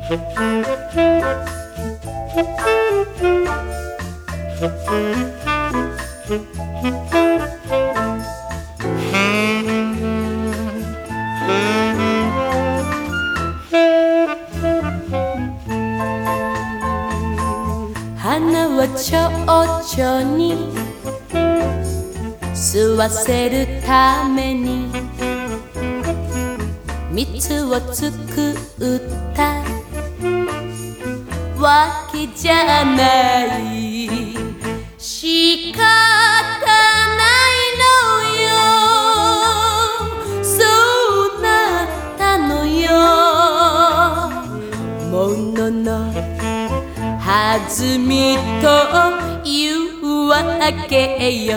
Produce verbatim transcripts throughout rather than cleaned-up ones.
花は蝶々に吸わせるために蜜を作ったわけじゃない。仕方ないのよ、そうなったのよ。ものの弾みというわけよ。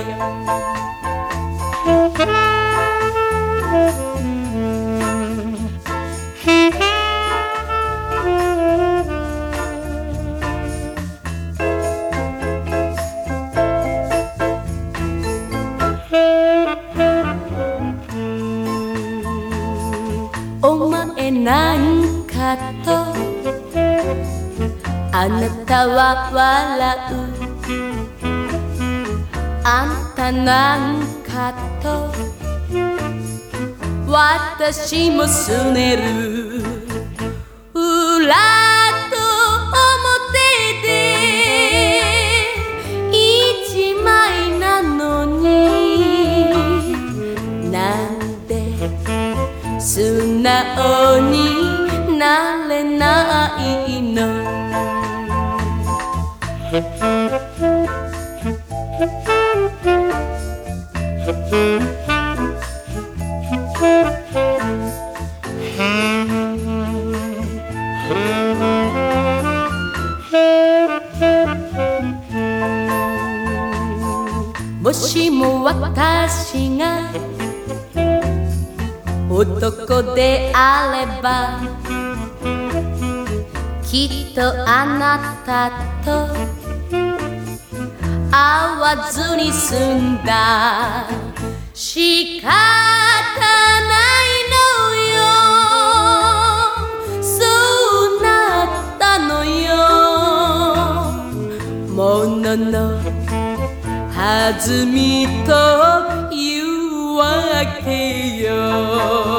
お前なんかとあなたは笑う、あんたなんかと私もすねる。裏と表で一枚なのになんで素直になれないの。もしも私が男であればきっとあなたと会わずに済んだ。仕方ないのよ、そうなったのよ。ものの弾みというわけよ。